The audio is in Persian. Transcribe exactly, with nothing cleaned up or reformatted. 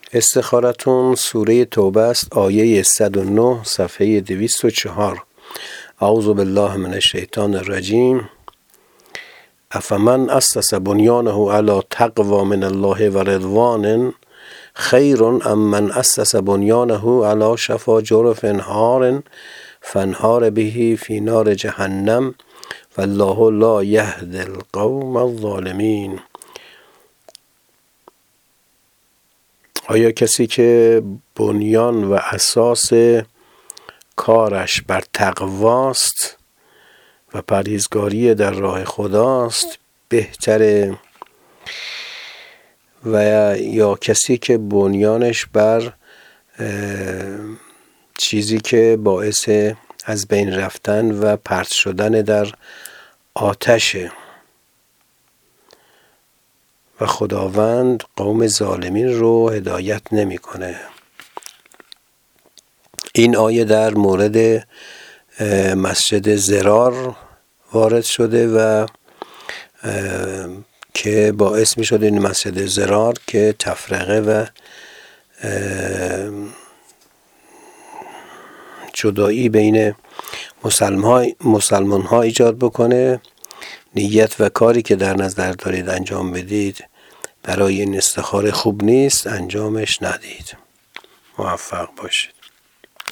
استخارتون سوره توبه است، آیه صد و نه صفحه دویست و چهار. اعوذ بالله من الشیطان الرجیم. افمن اسس بنیانه علی تقوی من الله و رضوان خیر ام من اسس بنیانه علی شفا جرف هار فانهار به فی نار جهنم والله لا یهدی القوم الظالمین. آیا کسی که بنیان و اساس کارش بر تقواست و پرهیزگاری در راه خداست بهتره، و یا کسی که بنیانش بر چیزی که باعث از بین رفتن و پرت شدن در آتشه و خداوند قوم ظالمین رو هدایت نمیکنه؟ این آیه در مورد مسجد ضرار وارد شده و که باعث می شد این مسجد ضرار که تفرقه و جدایی بین مسلمان ها ایجاد بکنه. نیت و کاری که در نظر دارید انجام بدید برای این استخاره خوب نیست، انجامش ندید. موفق باشید.